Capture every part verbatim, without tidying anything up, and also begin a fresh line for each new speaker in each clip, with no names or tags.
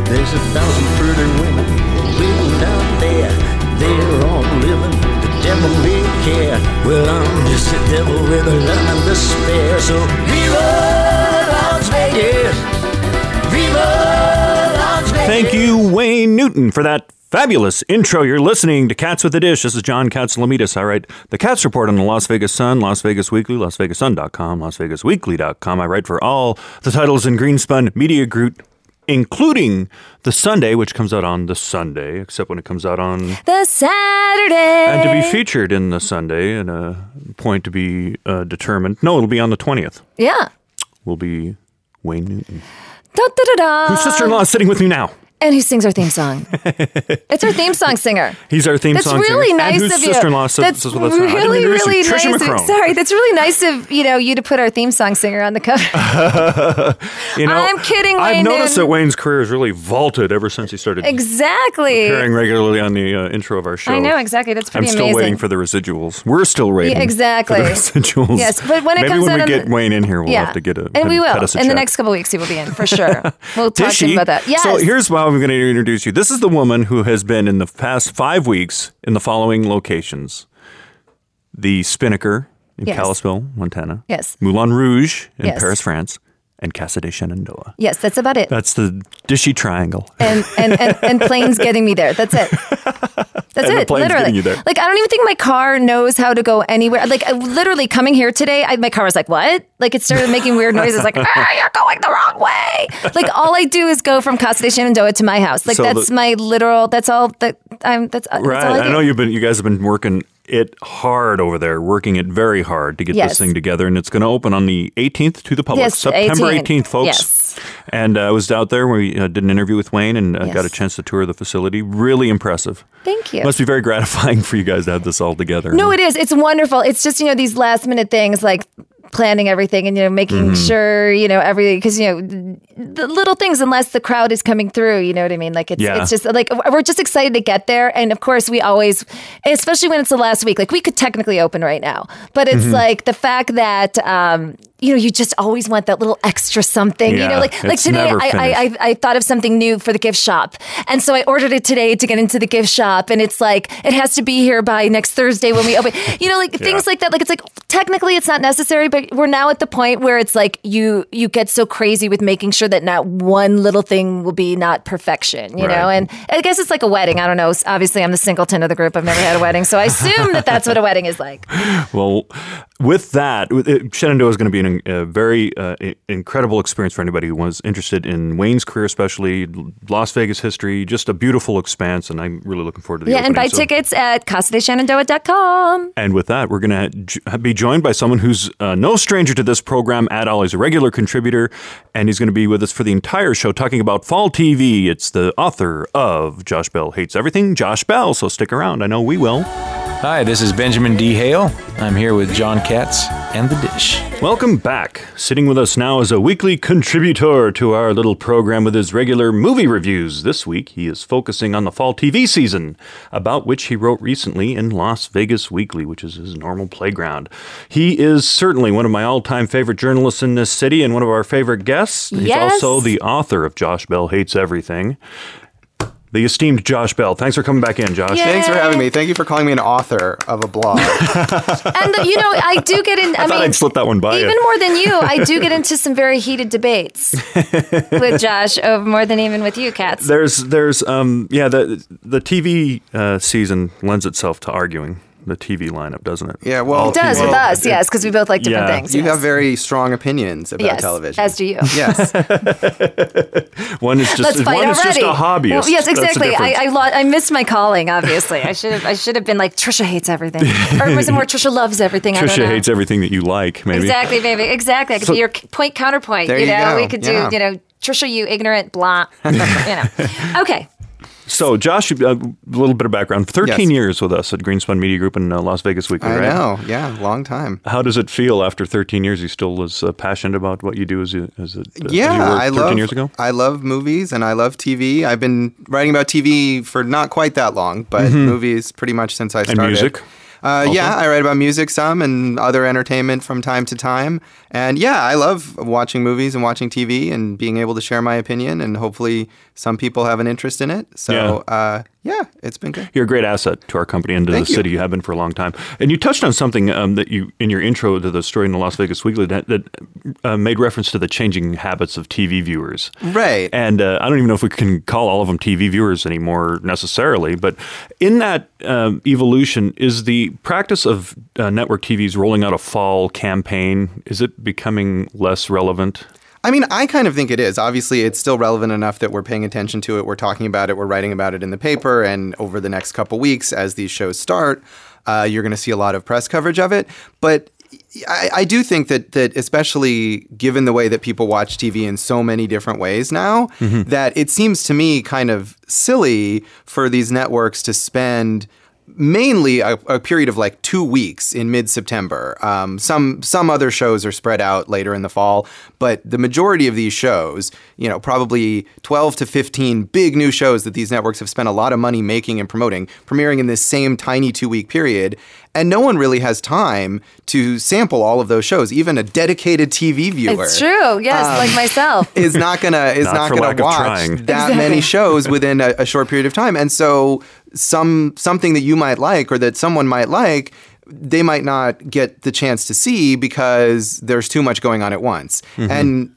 There's a thousand pretty women living out there. They're all living, the devil may care. Well, I'm just a devil with a love and despair. So Viva Las Vegas! Viva Las Vegas!
Thank you, Wayne Newton, for that fabulous intro. You're listening to Cats with a Dish. This is John Katsilometes. I write the Cats Report on the Las Vegas Sun, Las Vegas Weekly, las vegas sun dot com, las vegas weekly dot com. I write for all the titles in Greenspun Media Group, including The Sunday, which comes out on the Sunday, except when it comes out on
the Saturday.
And to be featured in the Sunday, and a point to be uh, determined. No, it'll be on the twentieth.
Yeah.
Will be Wayne Newton.
Da, da, da, da.
Whose sister-in-law is sitting with me now.
And who sings our theme song? It's our theme song singer.
He's our theme
that's
song
really
singer.
Nice
and whose
of you.
sister-in-law
That's
sits with us now.
really, really nice.
Trisha
Of,
McCrone.
sorry, that's really nice of you know you to put our theme song singer on the cover.
you know,
I'm kidding, Wayne.
I've noticed that Wayne's career has really vaulted ever since he started
exactly
appearing regularly on the uh, intro of our show.
I know, exactly. That's pretty
I'm still
amazing.
waiting for the residuals. We're still waiting
yeah, exactly.
for the residuals.
Yes, but when it
Maybe
comes
when
out
we
on
get
the,
Wayne in here, we'll
yeah.
have to get a
and we will.
cut us a
in the
check.
next couple of weeks, he will be in for sure. We'll talk
Dishy.
to him about that. Yes.
So here's how I'm going to introduce you. This is the woman who has been in the past five weeks in the following locations: the Spinnaker in
Yes.
Kalispell, Montana.
Yes.
Moulin Rouge in
Yes.
Paris, France, and Casa de Shenandoah.
Yes, that's about it.
That's the Dishy Triangle.
and, and, and, and planes getting me there. That's it. That's
And the
it.
plane's
Literally.
getting you there.
Like, I don't even think my car knows how to go anywhere. Like, I- literally coming here today, I, my car was like, what? Like, it started making weird noises like, ah, you're going the wrong way. Like, all I do is go from Casa de Shenandoah to my house. Like,
So
that's
the-
my literal, that's all that I'm, that's, that's
Right.
all I
I,
do.
know you've been. You guys have been working it hard over there, working it very hard to get
Yes.
this thing together, and it's going to open on the eighteenth to the public,
Yes,
September
eighteenth.
eighteenth, folks.
Yes.
And uh, I was out there where we uh, did an interview with Wayne and uh,
Yes.
got a chance to tour the facility. Really impressive.
Thank you.
Must be very gratifying for you guys to have this all together.
No, it is. It's wonderful. It's just, you know, these last minute things like planning everything and, you know, making
Mm-hmm.
sure, you know, everything, because, you know, the little things, unless the crowd is coming through, you know what I mean? Like, it's,
Yeah.
it's just like, we're just excited to get there. And of course, we always, especially when it's the last week, like we could technically open right now, but it's
Mm-hmm.
like the fact that, um, you know, you just always want that little extra something, you
Yeah,
know, like, like
it's
today
never
I, I, I, I thought of something new for the gift shop. And so I ordered it today to get into the gift shop. And it's like, it has to be here by next Thursday when we open, you know, like things like that. Like, it's like, technically it's not necessary, but we're now at the point where it's like, you, you get so crazy with making sure that not one little thing will be not perfection, you
Right.
know? And I guess it's like a wedding. I don't know. Obviously I'm the singleton of the group. I've never had a wedding. So I assume that that's what a wedding is like.
Well, with that, with it, Shenandoah is going to be an, a very uh, i- incredible experience for anybody who was interested in Wayne's career, especially Las Vegas history. Just a beautiful expanse, and I'm really looking forward to the
Yeah, and
opening.
buy
So-
tickets at casa de shenandoah dot com.
And with that, we're going to be joined by someone who's uh, no stranger to this program at all. He's a regular contributor, and he's going to be with us for the entire show talking about fall T V. It's the author of Josh Bell Hates Everything, Josh Bell. So stick around. I know we will.
Hi, this is Benjamin D. Hale. I'm here with John Katz and The Dish.
Welcome back. Sitting with us now is a weekly contributor to our little program with his regular movie reviews. This week, he is focusing on the fall T V season, about which he wrote recently in Las Vegas Weekly, which is his normal playground. He is certainly one of my all-time favorite journalists in this city and one of our favorite guests. He's
Yes.
also the author of Josh Bell Hates Everything. The esteemed Josh Bell. Thanks for coming back in, Josh.
Yeah.
Thanks for having me. Thank you for calling me an author of a blog.
And the, you know, I do get in. I,
I thought
mean,
I'd slip that one by
even
you.
more than you, I do get into some very heated debates with Josh, over more than even with you, Katz.
There's, there's, um, yeah, the the T V uh, season lends itself to arguing the T V lineup, doesn't it?
Yeah, well,
It does with
well,
us, yes, because we both like different
Yeah.
things.
You
yes.
have very strong opinions about
yes,
television.
as do you.
Yes.
One is just
Let's fight
one is
already.
just a hobbyist.
Well, yes,
That's the
exactly. I
difference.
I, lo- I missed my calling. Obviously, I should have. I should have been like Trisha hates everything, or was it more Trisha loves everything? I don't
Trisha
know.
hates everything that you like. Maybe
Exactly, baby. Exactly. I could
So-
be your point counterpoint.
There
you
you
know,
go.
we could do.
Yeah.
You know, Trisha, you ignorant blah. you know. Okay.
So, Josh, uh, a little bit of background. thirteen
Yes.
years with us at Greenspun Media Group in uh, Las Vegas Weekly,
I
right?
know. Yeah, long time.
How does it feel after thirteen years? You still as uh, passionate about what you do as, you- as, a, as
Yeah,
you were
I
thirteen
love.
years ago?
I love movies and I love T V. I've been writing about T V for not quite that long, but movies pretty much since I started.
music?
Uh,
Also?
yeah, I write about music some and other entertainment from time to time. And yeah, I love watching movies and watching T V and being able to share my opinion. And hopefully some people have an interest in it. So
Yeah.
uh, yeah, it's been good.
You're a great asset to our company and to
Thank
the
you.
city. You have been for a long time. And you touched on something um, that you, in your intro to the story in the Las Vegas Weekly, that, that uh, made reference to the changing habits of T V viewers.
Right.
And uh, I don't even know if we can call all of them T V viewers anymore necessarily. But in that um, evolution, is the practice of uh, network T Vs rolling out a fall campaign, is it becoming less relevant?
I mean, I kind of think it is. Obviously, it's still relevant enough that we're paying attention to it. We're talking about it. We're writing about it in the paper. And over the next couple weeks, as these shows start, uh, you're going to see a lot of press coverage of it. But I, I do think that that especially given the way that people watch T V in so many different ways now, mm-hmm. that it seems to me kind of silly for these networks to spend mainly a, a period of like two weeks in mid-September. Um, some some other shows are spread out later in the fall, but the majority of these shows, you know, probably twelve to fifteen big new shows that these networks have spent a lot of money making and promoting, premiering in this same tiny two-week period. And no one really has time to sample all of those shows. Even a dedicated T V viewer,
It's true. Yes,
um,
like myself.
is not gonna is
Not
not,
for
gonna
lack of
watch
trying.
that
Exactly.
many shows within a, a short period of time. And so some something that you might like or that someone might like, they might not get the chance to see because there's too much going on at once. Mm-hmm. And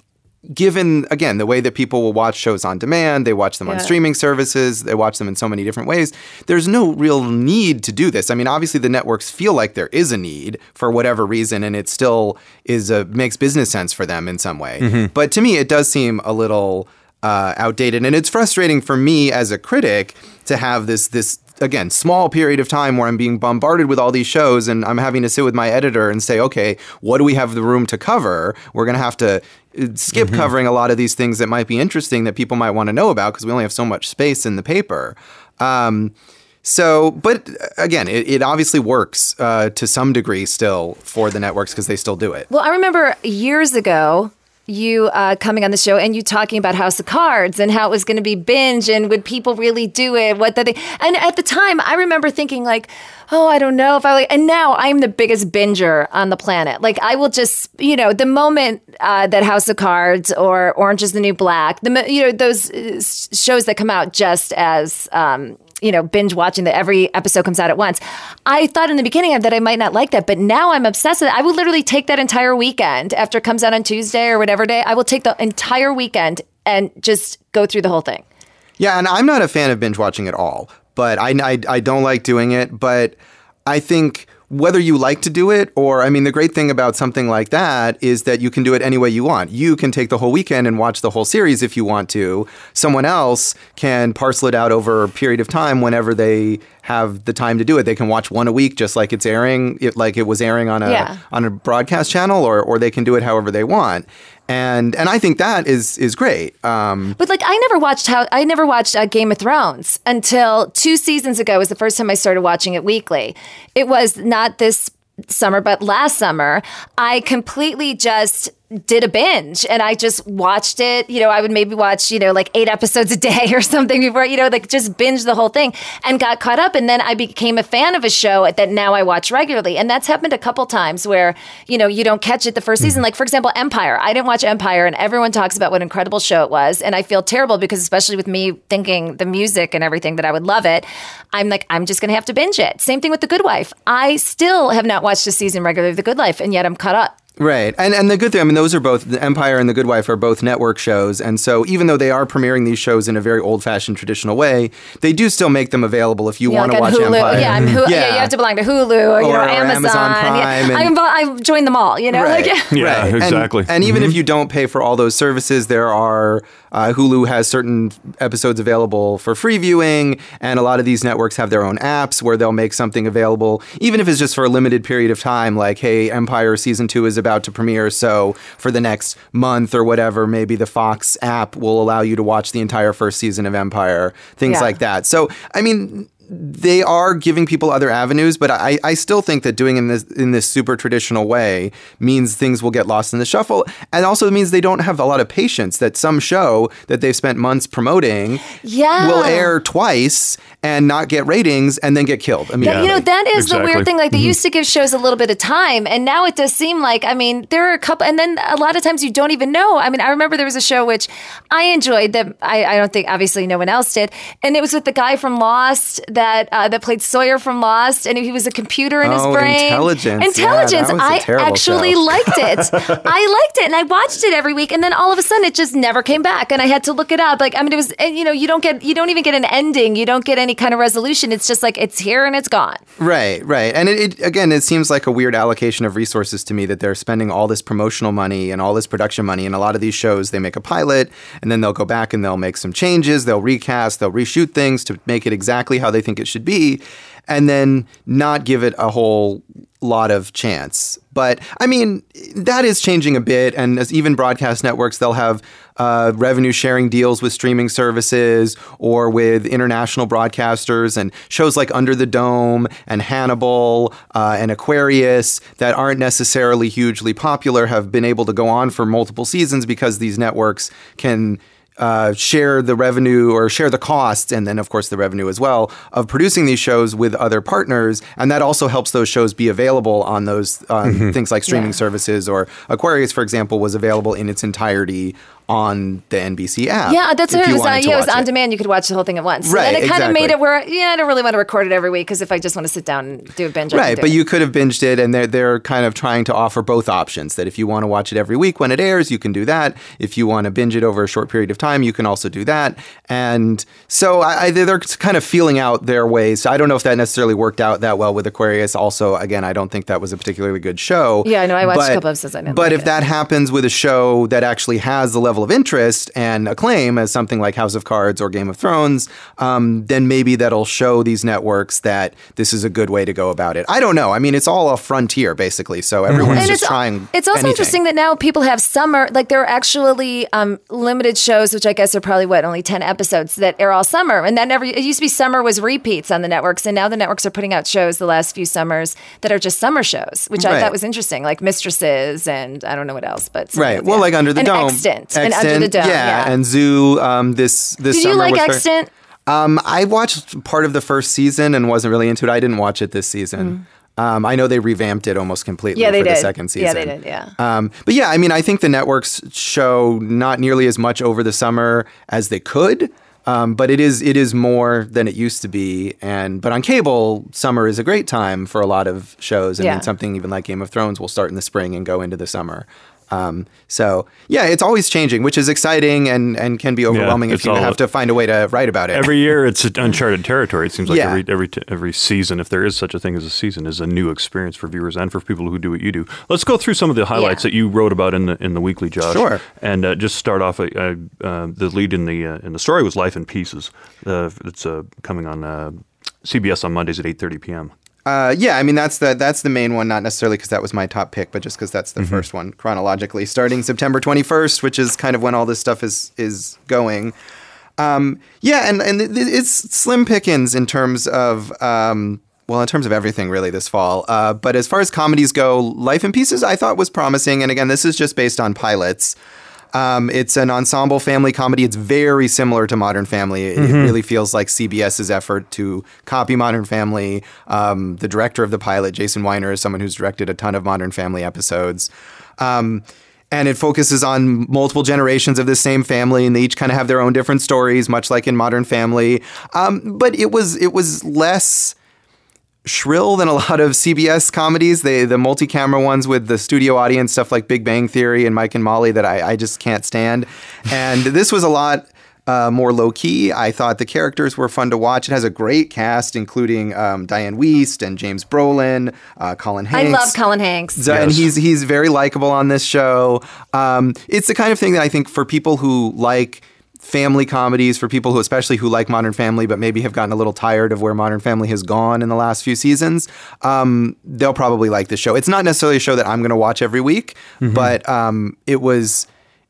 given, again, the way that people will watch shows on demand, they watch them on
Yeah.
streaming services, they watch them in so many different ways, there's no real need to do this. I mean, obviously the networks feel like there is a need for whatever reason, and it still is a, makes business sense for them in some way. Mm-hmm. But to me, it does seem a little uh, outdated, and it's frustrating for me as a critic to have this this again, small period of time where I'm being bombarded with all these shows and I'm having to sit with my editor and say, okay, what do we have the room to cover? We're going to have to skip mm-hmm. covering a lot of these things that might be interesting that people might want to know about because we only have so much space in the paper. Um, so, but again, it, it obviously works uh, to some degree still for the networks because they still do it.
Well, I remember years ago, you uh, coming on the show and you talking about House of Cards and how it was going to be binge and would people really do it? What did they? And at the time, I remember thinking like, oh, I don't know if I like. And now I'm the biggest binger on the planet. Like I will just, you know, the moment uh, that House of Cards or Orange is the New Black, the you know those uh, shows that come out just as. Um, you know, binge watching that every episode comes out at once. I thought in the beginning that I might not like that, but now I'm obsessed with it. I will literally take that entire weekend after it comes out on Tuesday or whatever day. I will take the entire weekend and just go through the whole thing.
Yeah, and I'm not a fan of binge watching at all, but I, I, I don't like doing it. But I think whether you like to do it or, I mean, the great thing about something like that is that you can do it any way you want. You can take the whole weekend and watch the whole series if you want to. Someone else can parcel it out over a period of time whenever they have the time to do it. They can watch one a week just like it's airing, it, like it was airing on a
yeah.
on a broadcast channel, or or they can do it however they want. And and I think that is is great. Um,
but like I never watched how I never watched uh, Game of Thrones until two seasons ago was the first time I started watching it weekly. It was not this summer, but last summer. I completely just did a binge and I just watched it. You know, I would maybe watch, you know, like eight episodes a day or something before, you know, like just binge the whole thing and got caught up. And then I became a fan of a show that now I watch regularly. And that's happened a couple times where, you know, you don't catch it the first season. Like, for example, Empire. I didn't watch Empire and everyone talks about what an incredible show it was. And I feel terrible because especially with me thinking the music and everything that I would love it, I'm like, I'm just going to have to binge it. Same thing with The Good Wife. I still have not watched a season regularly of The Good Life and yet I'm caught up.
Right. And and the good thing, I mean, those are both, The Empire and The Good Wife are both network shows. And so even though they are premiering these shows in a very old-fashioned traditional way, they do still make them available if you
Yeah,
want to
like
watch
on Hulu.
Empire.
Yeah, I'm Hulu.
Yeah.
yeah, you have to belong to Hulu or, you
Or-
know,
or
Amazon.
Amazon Prime
yeah.
and-
I, I joined them all, you know?
Right.
Like,
Yeah,
Right. And-
exactly.
And, even if you don't pay for all those services, there are uh, Hulu has certain episodes available for free viewing, and a lot of these networks have their own apps where they'll make something available, even if it's just for a limited period of time, like, hey, Empire season two is about to premiere, so for the next month or whatever, maybe the Fox app will allow you to watch the entire first season of Empire, things
Yeah.
like that. So, I mean, they are giving people other avenues, but I, I still think that doing in this in this super traditional way means things will get lost in the shuffle, and also means they don't have a lot of patience. That some show that they've spent months promoting
yeah.
will air twice and not get ratings and then get killed immediately.
That, you know, that is
Exactly.
the weird thing. Like they
Mm-hmm.
used to give shows a little bit of time, and now it does seem like, I mean, there are a couple, and then a lot of times you don't even know. I mean, I remember there was a show which I enjoyed that I, I don't think obviously no one else did, and it was with the guy from Lost that uh, that played Sawyer from Lost, and he was a computer in his
Oh,
brain.
Intelligence.
Intelligence.
Yeah, that was a
I
terrible
actually
show.
liked it. I liked it, and I watched it every week, and then all of a sudden it just never came back, and I had to look it up. Like, I mean, it was, and, you know, you don't get, you don't even get an ending, you don't get any kind of resolution. It's just like it's here and it's gone.
Right, right. And it, it again, it seems like a weird allocation of resources to me that they're spending all this promotional money and all this production money. And a lot of these shows, they make a pilot and then they'll go back and they'll make some changes. They'll recast, they'll reshoot things to make it exactly how they think it should be, and then not give it a whole lot of chance. But I mean, that is changing a bit. And as even broadcast networks, they'll have uh, revenue sharing deals with streaming services or with international broadcasters, and shows like Under the Dome and Hannibal uh, and Aquarius that aren't necessarily hugely popular have been able to go on for multiple seasons because these networks can Uh, share the revenue or share the costs, and then of course the revenue as well, of producing these shows with other partners, and that also helps those shows be available on those um,
Mm-hmm.
things like streaming
Yeah.
services. Or Aquarius, for example, was available in its entirety on the N B C app.
Yeah, that's
if
what it
you
was. Uh,
wanted to
yeah, it was
watch
on demand. You could watch the whole thing at once.
Right,
And it kind of
exactly.
made it where, yeah, I don't really want to record it every week because if I just want to sit down and do a binge, I
Right,
can do
but
it.
you could have binged it, and they're they're kind of trying to offer both options. That if you want to watch it every week when it airs, you can do that. If you want to binge it over a short period of time, you can also do that. And so I, I, they're kind of feeling out their ways. I don't know if that necessarily worked out that well with Aquarius. Also, again, I don't think that was a particularly good show.
Yeah, I know. I watched
But-
a couple episodes. I didn't
But
like
if
it.
that happens with a show that actually has the level of interest and acclaim as something like House of Cards or Game of Thrones, um, then maybe that'll show these networks that this is a good way to go about it. I don't know. I mean, it's all a frontier, basically. So everyone's
And
just
it's,
trying
it's also
anything.
interesting that now people have summer, like there are actually um, limited shows, which I guess are probably what, only ten episodes that air all summer. And that never, it used to be summer was repeats on the networks. And now the networks are putting out shows the last few summers that are just summer shows, which I
Right.
thought was interesting, like Mistresses and I don't know what else. But some
Right.
of-
Well,
yeah.
like Under the
and
Dome.
Extant. And Under the Dome.
Yeah.
Yeah.
And Zoo. Um, this this
Did
summer
you like
was very-
Extant?
Um, I watched part of the first season and wasn't really into it. I didn't watch it this season. Um, I know they revamped it almost completely
Mm. Yeah, they
for the
did.
second season.
Yeah, they did, yeah.
Um, but yeah, I mean, I think the networks show not nearly as much over the summer as they could. Um, but it is it is more than it used to be, and but on cable, summer is a great time for a lot of shows. I
Yeah.
mean, something even like Game of Thrones will start in the spring and go into the summer. Um, so yeah, it's always changing, which is exciting and, and can be overwhelming if
it's
you
all-
have to find a way to write about it.
Every year, it's uncharted territory. It seems like
Yeah.
every every t- every season, if there is such a thing as a season, is a new experience for viewers and for people who do what you do. Let's go through some of the highlights
Yeah.
that you wrote about in the in the weekly, Josh.
Sure.
And uh, just start off. Uh, uh, the lead in the uh, in the story was Life in Pieces. Uh, it's uh, coming on uh, C B S on Mondays at eight thirty p.m.
Uh, yeah, I mean that's the that's the main one, not necessarily because that was my top pick, but just because that's the first one chronologically, starting September twenty-first, which is kind of when all this stuff is is going. Um, yeah, and and it- it's slim pickings in terms of um, well, in terms of everything really this fall. Uh, but as far as comedies go, Life in Pieces I thought was promising, and again, this is just based on pilots. Um, it's an ensemble family comedy. It's very similar to Modern Family. It, it really feels like CBS's effort to copy Modern Family. Um, the director of the pilot, Jason Weiner, is someone who's directed a ton of Modern Family episodes. Um, and it focuses on multiple generations of the same family, and they each kind of have their own different stories, much like in Modern Family. Um, but it was it was less shrill than a lot of C B S comedies. They the multi-camera ones with the studio audience, stuff like Big Bang Theory and Mike and Molly that I, I just can't stand. And this was a lot uh, more low-key. I thought the characters were fun to watch. It has a great cast, including um, Diane Wiest and James Brolin, uh, Colin
I
Hanks.
love Colin Hanks.
So- And
Yes.
he's he's very likable on this show. Um, it's the kind of thing that I think for people who like family comedies, for people who especially who like Modern Family but maybe have gotten a little tired of where Modern Family has gone in the last few seasons, um, they'll probably like this show. It's not necessarily a show that I'm going to watch every week, but um, it was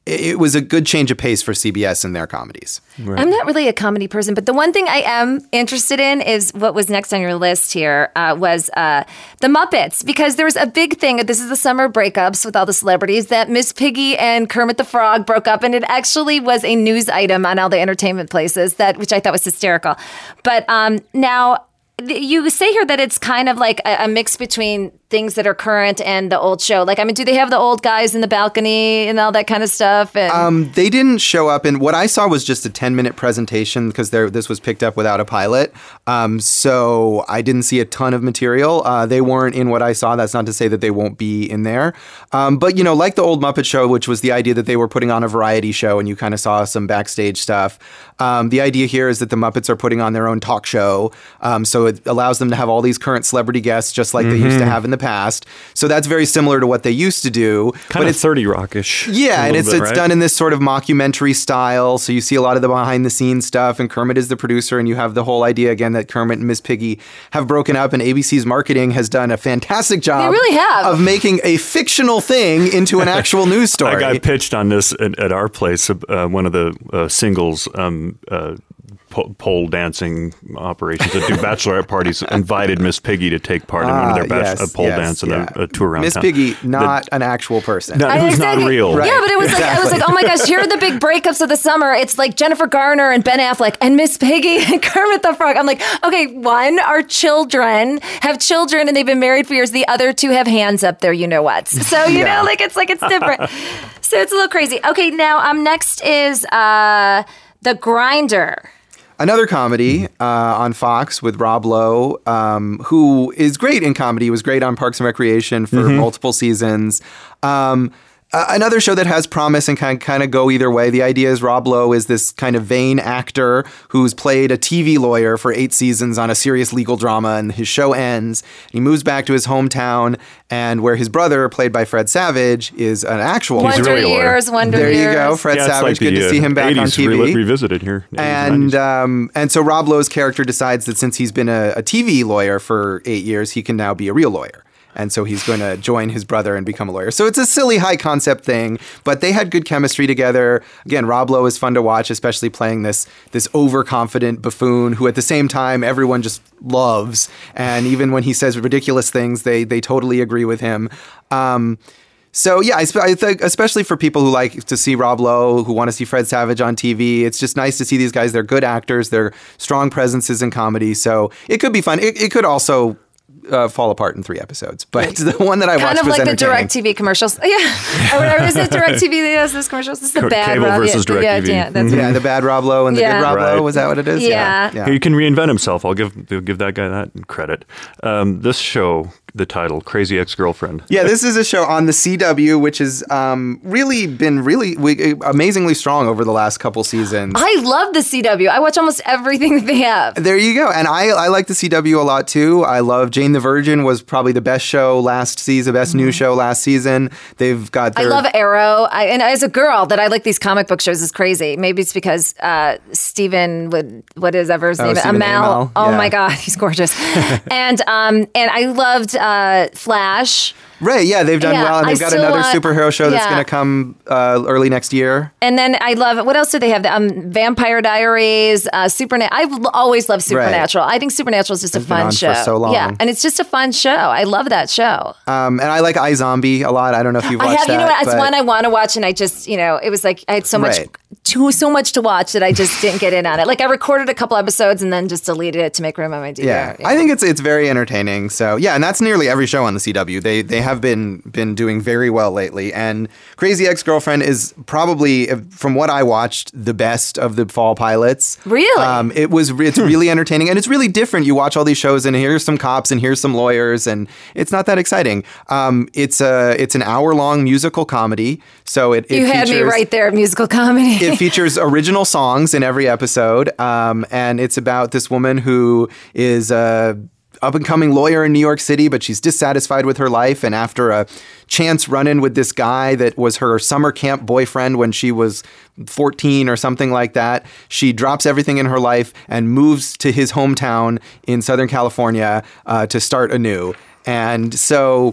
it was a good change of pace for C B S and their comedies.
Right. I'm not really a comedy person, but the one thing I am interested in is what was next on your list here uh, was uh, the Muppets, because there was a big thing. This is the summer breakups with all the celebrities that Miss Piggy and Kermit the Frog broke up, and it actually was a news item on all the entertainment places, that which I thought was hysterical. But um, now you say here that it's kind of like a, a mix between things that are current and the old show. Like, I mean, do they have the old guys in the balcony and all that kind of stuff? And
um, they didn't show up. And what I saw was just a ten minute presentation because this was picked up without a pilot. Um, so I didn't see a ton of material. Uh, they weren't in what I saw. That's not to say that they won't be in there. Um, but, you know, like the old Muppet Show, which was the idea that they were putting on a variety show and you kind of saw some backstage stuff. Um, the idea here is that the Muppets are putting on their own talk show. Um, so it allows them to have all these current celebrity guests just like mm-hmm. they used to have in the past. So that's very similar to what they used to do.
Kind
but
of
it's
thirty Rock-ish.
Yeah, and it's
bit,
it's
right?
done in this sort of mockumentary style. So you see a lot of the behind the scenes stuff, and Kermit is the producer, and you have the whole idea again that Kermit and Miss Piggy have broken up, and A B C's marketing has done a fantastic job.
They really have.
Of making a fictional thing into an actual news story.
I got pitched on this at, at our place. Uh, one of the uh, singles. Um, uh, pole dancing operations that do bachelorette parties invited Miss Piggy to take part in one of their bach-
yes,
uh, pole
yes,
dance and
yeah.
a, a tour around
Miss
town.
Piggy, not
the,
an actual person.
No, who's
exactly.
not real.
Right.
Yeah, but it was
exactly.
like I was like, oh my gosh, here are the big breakups of the summer. It's like Jennifer Garner and Ben Affleck and Miss Piggy and Kermit the Frog. I'm like, okay, one, our children have children and they've been married for years. The other two have hands up there, you know what? So, you
yeah.
know, like it's like it's different. So it's a little crazy. Okay, now um next is uh The Grinder.
Another comedy uh, on Fox with Rob Lowe, um, who is great in comedy. He was great on Parks and Recreation for mm-hmm. multiple seasons. Um, uh, another show that has promise and can kind of go either way. The idea is Rob Lowe is this kind of vain actor who's played a T V lawyer for eight seasons on a serious legal drama, and his show ends. He moves back to his hometown, and where his brother, played by Fred Savage, is an actual
Wonder
really
Years, Wonder
there
Years.
There you go, Fred
yeah,
Savage.
Like
Good
the,
to see him back
eighties
on T V.
Re- revisited here.
And um, and so Rob Lowe's character decides that since he's been a, a T V lawyer for eight years, he can now be a real lawyer. And so he's going to join his brother and become a lawyer. So it's a silly, high concept thing, but they had good chemistry together. Again, Rob Lowe is fun to watch, especially playing this this overconfident buffoon who at the same time everyone just loves. And even when he says ridiculous things, they they totally agree with him. Um, So, yeah, I, sp- I think especially for people who like to see Rob Lowe, who want to see Fred Savage on T V, it's just nice to see these guys. They're good actors. They're strong presences in comedy. So it could be fun. It, it could also uh, fall apart in three episodes. But the one that I
kind
watched
of
was
like the
entertaining.
DirecTV commercials. Yeah. Or whatever. Is it DirecTV that does this commercials? This is the
C-
bad
cable
Rob.
versus
yeah,
DirecTV.
Yeah, yeah, that's
Mm-hmm.
Yeah, the bad Rob Lowe and the
Yeah.
good Rob
Right.
Lowe. Was that what it is?
Yeah.
yeah.
He can reinvent himself. I'll give I'll give that guy that credit. Um, this show, the title, Crazy Ex-Girlfriend.
Yeah, this is a show on the C W, which has um, really been really we, amazingly strong over the last couple seasons.
I love the C W. I watch almost everything that they have.
There you go. And I, I like the C W a lot, too. I love Jane the Virgin was probably the best show last season, best
Mm-hmm.
new show last season. They've got their...
I love Arrow. I, and as a girl, that I like these comic book shows is crazy. Maybe it's because uh, Stephen, would, what is ever his
Oh,
name?
Stephen
Amell.
Amell,
Oh,
yeah.
my God. He's gorgeous. and um, and I loved uh, Flash.
Right, yeah, they've done
Yeah,
well. And they've
I
got
still
another
want-
superhero show that's
yeah.
going to come uh, early next year.
And then I love, what else do they have? Um, Vampire Diaries, uh, Supernatural. I've l- always loved Supernatural. I think Supernatural is just
It's
a
been
fun
on
show.
for so long.
Yeah, and it's just a fun show. I love that show.
Um, and I like iZombie a lot. I don't know if you've watched
I have,
that.
you know what? It's
but-
one I want to watch, and I just, you know, it was like I had so much,
Right.
too, so much to watch that I just didn't get in on it. Like I recorded a couple episodes and then just deleted it to make room on my D V R.
Yeah, I think it's it's very entertaining. So yeah, and that's nearly every show on the C W. They they have been been doing very well lately. And Crazy Ex-Girlfriend is probably, from what I watched, the best of the fall pilots.
Really?
Um, it was it's really entertaining, and it's really different. You watch all these shows, and here's some cops, and here's some lawyers, and it's not that exciting. Um, it's a it's an hour long musical comedy. So it, it
you had
features,
me right there, musical comedy.
It features original songs in every episode, um, and it's about this woman who is a up-and-coming lawyer in New York City, but she's dissatisfied with her life, and after a chance run-in with this guy that was her summer camp boyfriend when she was fourteen or something like that, she drops everything in her life and moves to his hometown in Southern California uh, to start anew. And so...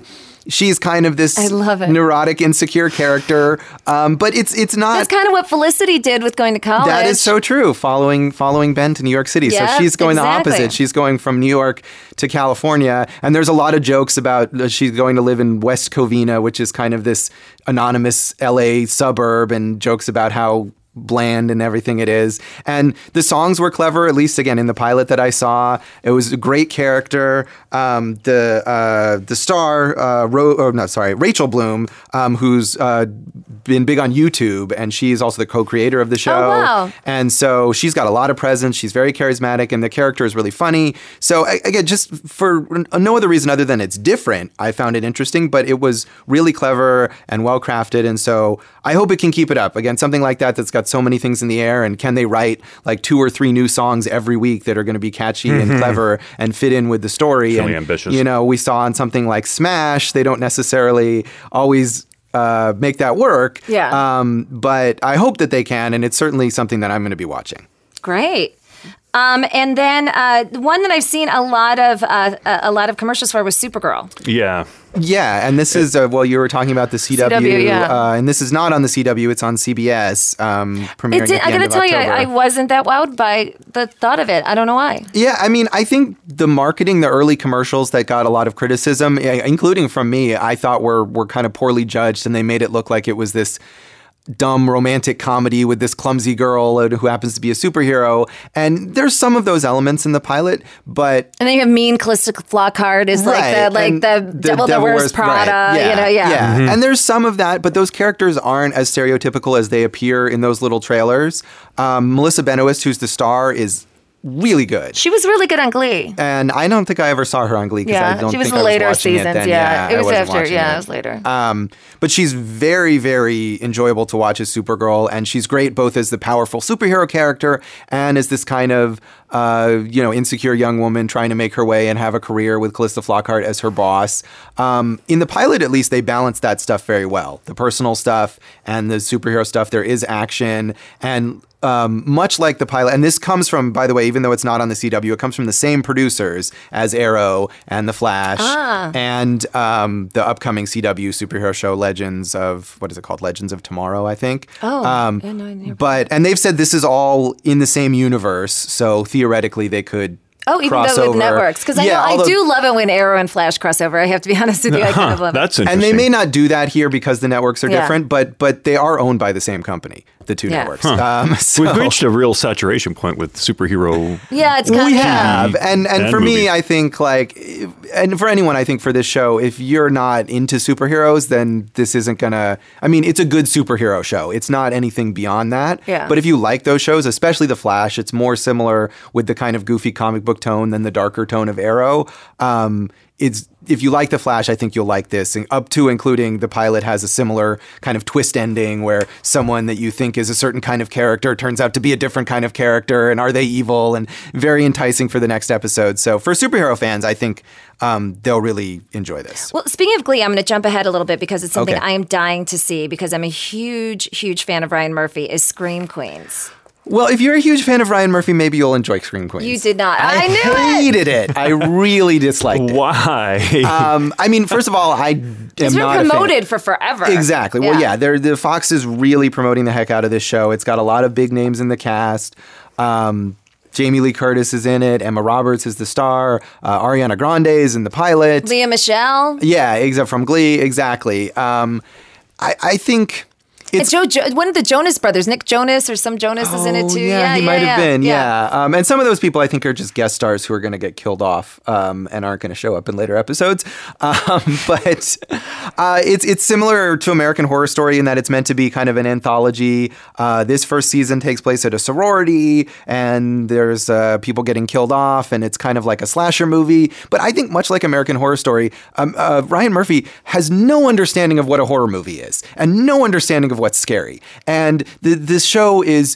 she's kind of this
I love it.
neurotic, insecure character. Um, but it's it's not.
That's kind of what Felicity did with going to college.
That is so true. Following following Ben to New York City,
Yep,
so she's going
exactly.
the opposite. She's going from New York to California, and there's a lot of jokes about uh, she's going to live in West Covina, which is kind of this anonymous L A suburb, and jokes about how bland and everything it is. And the songs were clever, at least again in the pilot that I saw. It was a great character. Um, the uh, the star, uh, Ro- oh, no, sorry, Rachel Bloom, um, who's uh, been big on YouTube, and she's also the co-creator of the show.
Oh, wow.
And so she's got a lot of presence. She's very charismatic, and the character is really funny. So I- again, just for no other reason other than it's different, I found it interesting, but it was really clever and well crafted. And so I hope it can keep it up. Again, something like that that's got so many things in the air, and can they write like two or three new songs every week that are going to be catchy and clever and fit in with the story?
Really
and,
ambitious.
You know, we saw on something like Smash, they don't necessarily always uh, make that work.
Yeah.
Um, but I hope that they can, and it's certainly something that I'm going to be watching.
Great. Um, and then uh, one that I've seen a lot of uh, a lot of commercials for was Supergirl.
Yeah.
Yeah, and this is, uh, well, you were talking about the C W,
C W, yeah.
uh, and this is not on the C W, it's on C B S, um, premiering
It did,
at the
I
end
gotta
of
tell you,
October.
I, I wasn't that wowed by the thought of it. I don't know why.
Yeah, I mean, I think the marketing, the early commercials that got a lot of criticism, eh, including from me, I thought were were kind of poorly judged, and they made it look like it was this dumb romantic comedy with this clumsy girl who happens to be a superhero. And there's some of those elements in the pilot, but
And then you have mean Calista Flockhart is like
Right,
the like
and
the, devil that wears Prada.
right,
You know, yeah.
And there's some of that, but those characters aren't as stereotypical as they appear in those little trailers. Um, Melissa Benoist, who's the star, is really good.
She was really good on Glee.
And I don't think I ever saw her on Glee because
Yeah,
I don't
she was
think
in
I was
later
watching
seasons.
it then.
Yeah, it
I
was
wasn't
after.
watching
Yeah,
it.
it was later.
Um, but she's very, very enjoyable to watch as Supergirl, and she's great both as the powerful superhero character and as this kind of, uh, you know, insecure young woman trying to make her way and have a career with Calista Flockhart as her boss. Um, in the pilot, at least, they balance that stuff very well. The personal stuff and the superhero stuff. There is action, and Um, much like the pilot, and this comes from, by the way, even though it's not on the C W, it comes from the same producers as Arrow and The Flash
Ah.
and um, the upcoming C W superhero show Legends of, what is it called? Legends of Tomorrow, I think.
Oh,
Um,
yeah, no, I never-
but, and they've said this is all in the same universe, so theoretically they could
Oh, even
cross
though with
over.
networks. Because I,
Yeah,
know, I
although-
do love it when Arrow and Flash cross over. I have to be honest with you. I kind of love it.
That's
And
interesting.
they may not do that here because the networks are
Yeah.
different, but but they are owned by the same company, the two
Yeah.
networks. Um, so-
We've reached a real saturation point with superhero.
Yeah, it's kind
we
of.
have, and and,
and
for
movies.
me, I think like, if- and for anyone, I think for this show, if you're not into superheroes, then this isn't gonna. I mean, it's a good superhero show. It's not anything beyond that.
Yeah.
But if you like those shows, especially The Flash, it's more similar with the kind of goofy comic book tone than the darker tone of Arrow. Um, it's if you like The Flash, I think you'll like this, and up to including the pilot has a similar kind of twist ending where someone that you think is a certain kind of character turns out to be a different kind of character, and are they evil? And very enticing for the next episode. So for superhero fans, I think um, they'll really enjoy this.
Well, speaking of Glee, I'm going to jump ahead a little bit because it's something
Okay.
I am dying to see because I'm a huge, huge fan of Ryan Murphy. Is Scream Queens?
Well, if you're a huge fan of Ryan Murphy, maybe you'll enjoy Scream Queens.
You did not.
I,
I knew it.
hated it. I really disliked it.
Why?
Um, I mean, first of all, I am
It's been
not a fan.
promoted for forever.
Exactly. Well, yeah, they're, the Fox is really promoting the heck out of this show. It's got a lot of big names in the cast. Um, Jamie Lee Curtis is in it. Emma Roberts is the star. Uh, Ariana Grande is in the pilot.
Leah Michelle.
Yeah, except from Glee. Exactly. Um, I, I think
And
it's
Joe, jo- one of the Jonas brothers, Nick Jonas or some Jonas is in it
Oh,
too.
Yeah,
Yeah,
he
yeah,
might have
yeah.
been. Yeah, Um, and some of those people I think are just guest stars who are going to get killed off um, and aren't going to show up in later episodes. Um, but uh, it's it's similar to American Horror Story in that it's meant to be kind of an anthology. Uh, this first season takes place at a sorority, and there's uh, people getting killed off, and it's kind of like a slasher movie. But I think much like American Horror Story, um, uh, Ryan Murphy has no understanding of what a horror movie is and no understanding of what's scary. And the, this show is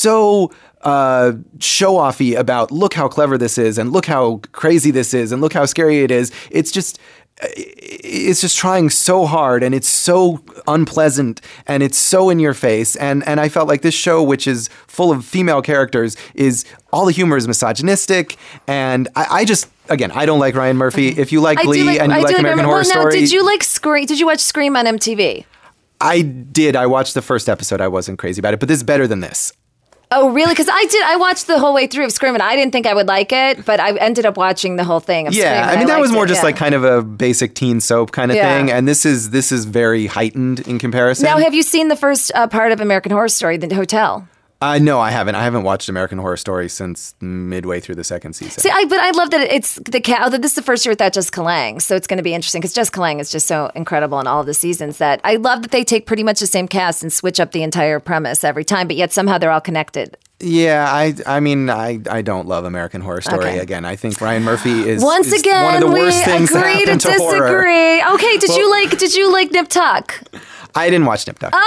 so uh, show-offy about look how clever this is and look how crazy this is and look how scary it is. It's just it's just trying so hard, and it's so unpleasant, and it's so in your face. And and I felt like this show, which is full of female characters, is all the humor is misogynistic. And I, I just, again, I don't like Ryan Murphy. If you like
I do
Glee
like,
and you
I
like
do
American
like,
Horror
well, now,
Story,
did you like Scream? Did you watch Scream on M T V?
I did. I watched the first episode. I wasn't crazy about it, but this is better than this.
Oh, really? Because I did. I watched the whole way through of Scream, and I didn't think I would like it, but I ended up watching the whole thing of Scream.
Yeah, I
and
mean that
liked
was more
it,
just
yeah.
like kind of a basic teen soap kind of
Yeah.
thing, and this is this is very heightened in comparison.
Now, have you seen the first uh, part of American Horror Story, The Hotel?
Uh, no, I haven't. I haven't watched American Horror Story since midway through the second season.
See, I, but I love that it's the cat. This is the first year without Jessica Lange, so it's going to be interesting because Jessica Lange is just so incredible in all of the seasons that I love that they take pretty much the same cast and switch up the entire premise every time, but yet somehow they're all connected.
Yeah, I I mean, I, I don't love American Horror Story.
Okay.
Again, I think Ryan Murphy is,
Once
is
again,
one of the
we
worst things that
agree
happen
to
to horror.
disagree. Okay, did
Well-
you like did you like Nip Tuck?
I didn't watch Nip Tuck.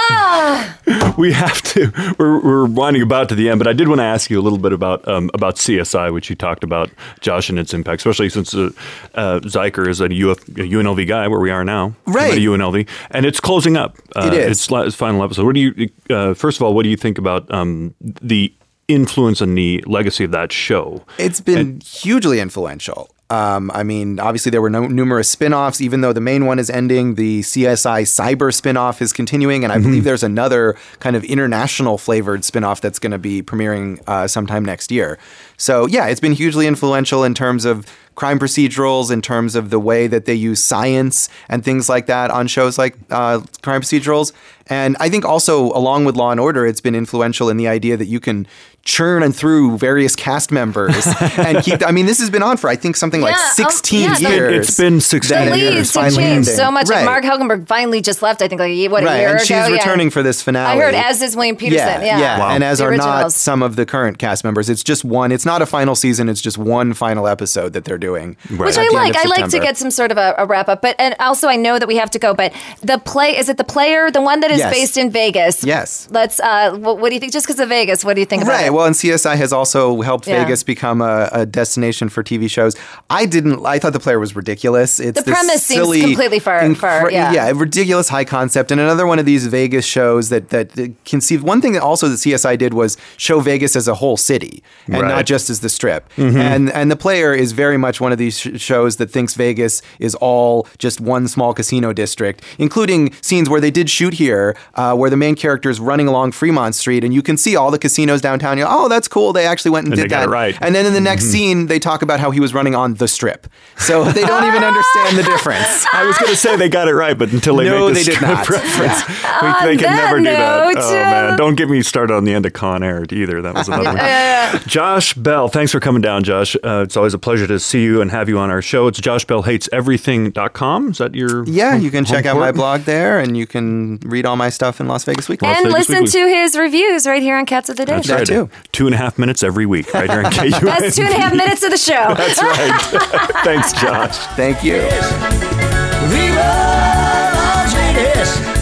We have to. We're, we're winding about to the end, but I did want to ask you a little bit about um, about C S I, which you talked about, Josh, and its impact, especially since uh, uh, Zyker is a, U F, a U N L V guy, where we are now,
Right.
At U N L V, and it's closing up. Uh,
It is.
Its, la- its final episode. What do you? Uh, first of all, what do you think about um, the influence and the legacy of that show?
It's been hugely influential. Um, I mean, obviously there were no, numerous spin-offs, even though the main one is ending, the C S I cyber spin-off is continuing, and I believe there's another kind of international flavored spin-off that's going to be premiering uh, sometime next year. So yeah, it's been hugely influential in terms of crime procedurals, in terms of the way that they use science and things like that on shows like uh, crime procedurals. And I think also, along with Law and Order, it's been influential in the idea that you can churn and through various cast members and keep. I mean, this has been on for I think something like
Yeah, um,
sixteen
yeah, the-
years.
It's been sixteen
that
The
it
years.
leads
is
have
finally
changed
ending.
so much.
Right.
Mark Helgenberg finally just left, I think, like what, a
Right,
year
and
ago?
she's
Yeah.
returning for this finale.
I heard, as is William Peterson. Yeah,
yeah,
Wow.
and as
The
are not
originals.
some of the current cast members. It's just one. It's not a final season. It's just one final episode that they're doing.
Right.
Which
at
I
the end
like.
of
I like to
September.
get some sort of a, a wrap up. But and also I know that we have to go. But the play is it the player, the one that is
Yes.
based in Vegas?
Yes.
Let's. Uh, what, what do you think? Just because of Vegas, what do you think about
Right.
it?
Well, and C S I has also helped
Yeah.
Vegas become a, a destination for T V shows. I didn't. I thought the player was ridiculous. It's
The
this
premise seems
silly,
completely far- far, yeah.
yeah, a ridiculous high concept, and another one of these Vegas shows that that conceived. One thing that also that C S I did was show Vegas as a whole city and
Right.
not just as the Strip.
Mm-hmm.
And and the player is very much one of these sh- shows that thinks Vegas is all just one small casino district, including scenes where they did shoot here, uh, where the main character is running along Fremont Street, and you can see all the casinos downtown. You're, oh, that's cool. They actually went and,
And
did
they got
that.
it right.
And then in the next scene, they talk about how he was running on the Strip. So they don't even understand the difference.
I was going to say they got it right, but until they
No,
made the
they did
strip
not.
reference, we,
On
they can
that
never do that.
note,
Oh man, don't get me started on the end of Con Air either. That was another one. Josh Bell, thanks for coming down, Josh. Uh, it's always a pleasure to see you and have you on our show. It's josh bell hates everything dot com. Is that your
Yeah, you can
home
check out my
port?
blog there, and you can read all my stuff in Las Vegas Weekly.
Las
and
Vegas
listen
Weekly.
to his reviews right here on Cats of the Day.
That's
That
right.
too.
Two and a half minutes every week, right here on K U N.
That's two and a half minutes of the show.
That's right. Thanks, Josh.
Thank you.
Viva Las Vegas!